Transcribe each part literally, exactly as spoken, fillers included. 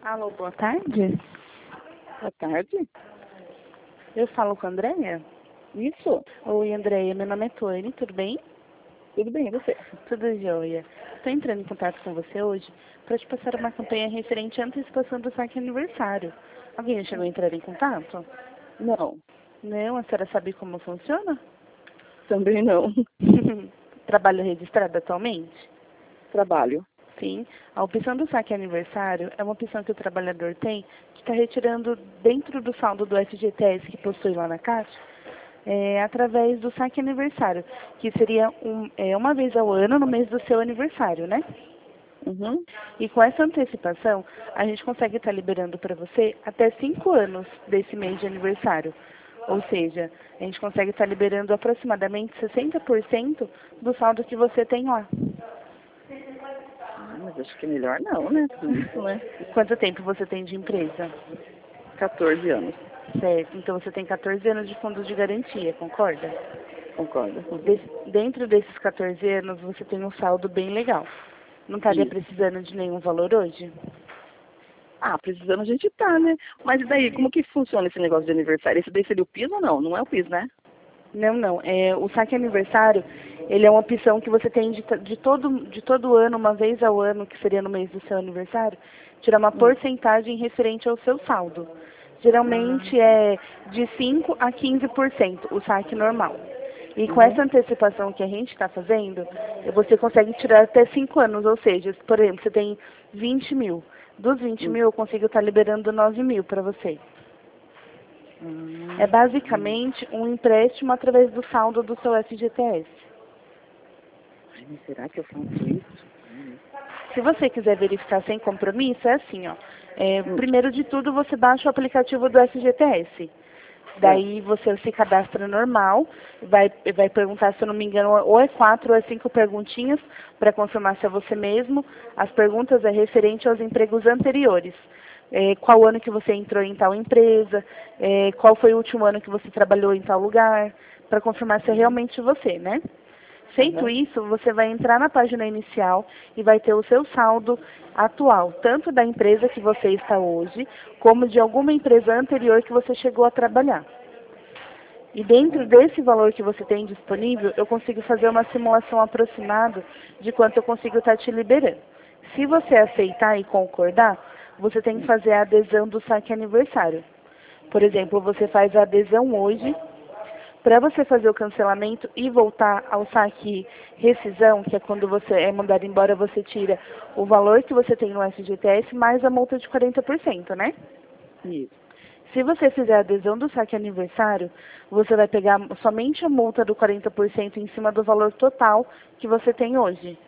Alô, boa tarde. Boa tarde. Eu falo com a Andréia? Isso. Oi, Andréia, meu nome é Tony, tudo bem? Tudo bem, e você? Tudo jóia. Estou entrando em contato com você hoje para te passar uma campanha referente à antecipação do saque aniversário. Alguém já chegou a entrar em contato? Não, Não, a senhora sabe como funciona? também não. Trabalho registrado atualmente? Trabalho. Sim. A opção do saque aniversário é uma opção que o trabalhador tem que está retirando dentro do saldo do F G T S que possui lá na Caixa, é, através do saque aniversário, que seria um, é, uma vez ao ano no mês do seu aniversário, né? Uhum. E com essa antecipação, a gente consegue estar liberando para você até cinco anos desse mês de aniversário. Ou seja, a gente consegue estar liberando aproximadamente sessenta por cento do saldo que você tem lá. Ah, mas acho que é melhor não, né? Tudo isso, né? Quanto tempo você tem de empresa? quatorze anos. Certo, então você tem quatorze anos de fundo de garantia, concorda? Concorda? Des- dentro desses quatorze anos, você tem um saldo bem legal. Não estaria Isso. precisando de nenhum valor hoje? Ah, precisando a gente tá, né? Mas e daí, como que funciona esse negócio de aniversário? Esse daí seria o piso ou não? Não é o piso, né? Não, não. É, o saque aniversário, ele é uma opção que você tem de, to- de, todo, de todo ano, uma vez ao ano, que seria no mês do seu aniversário, tirar uma Hum. porcentagem referente ao seu saldo. Geralmente Ah, é de cinco a quinze por cento o saque normal. E com essa uhum. antecipação que a gente está fazendo, você consegue tirar até cinco anos, ou seja, por exemplo, você tem vinte mil. Dos vinte Hum. mil, eu consigo estar liberando nove mil para você. É Ah, hum. basicamente um empréstimo através do saldo do seu F G T S. Ai, mas será que eu faço isso? Hum. Se você quiser verificar sem compromisso, é assim, ó. É, Hum. primeiro de tudo, você baixa o aplicativo do F G T S. É. Daí você se cadastra normal, vai, vai perguntar, se eu não me engano, ou é quatro ou é cinco perguntinhas para confirmar se é você mesmo. As perguntas é referente aos empregos anteriores. É, qual ano que você entrou em tal empresa, é, qual foi o último ano que você trabalhou em tal lugar, para confirmar se é Uhum. realmente você, né? Feito Aham. isso, você vai entrar na página inicial e vai ter o seu saldo atual, tanto da empresa que você está hoje, como de alguma empresa anterior que você chegou a trabalhar. E dentro desse valor que você tem disponível, eu consigo fazer uma simulação aproximada de quanto eu consigo estar te liberando. Se você aceitar e concordar, você tem que fazer a adesão do saque aniversário. Por exemplo, você faz a adesão hoje. Para você fazer o cancelamento e voltar ao saque rescisão, que é quando você é mandado embora, você tira o valor que você tem no F G T S mais a multa de quarenta por cento, né? Isso. Se você fizer a adesão do saque aniversário, você vai pegar somente a multa do quarenta por cento em cima do valor total que você tem hoje.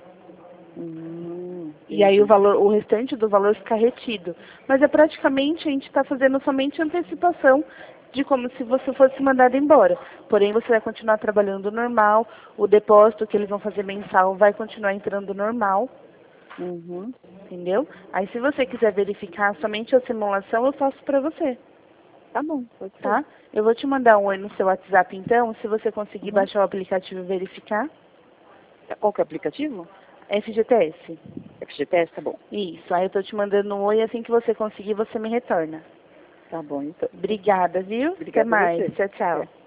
Hum, E aí o entendi. valor, o restante do valor fica retido. Mas é praticamente, a gente está fazendo somente antecipação de como se você fosse mandado embora. Porém, você vai continuar trabalhando normal, o depósito que eles vão fazer mensal vai continuar entrando normal, Uhum. entendeu? Aí se você quiser verificar somente a simulação, eu faço para você, Tá bom, pode ser. tá? Eu vou te mandar um oi no seu WhatsApp então, se você conseguir Uhum. baixar o aplicativo e verificar. Qual que é o aplicativo? F G T S. F G T S, tá bom. Isso, aí eu tô te mandando um oi, assim que você conseguir, você me retorna. Tá bom, então. Obrigada, viu? Até Obrigada a mais. você. Tchau, tchau. É.